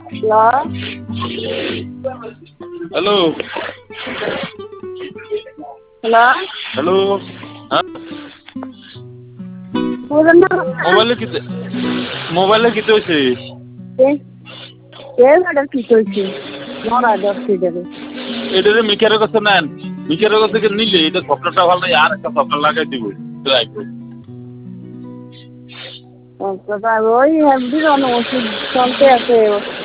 hello hello hello হ্যাঁ মোবাইলে কিতে হয়েছে কি চলছে মরা দশটি দেবে এটা যে মিকারের কাছে নেন মিকারের কাছে নিলে এটা সফটওয়্যারটা ভালো নাই আর একটা সফটওয়্যার লাগাই দিব ওই ওষুধ চলতে আছে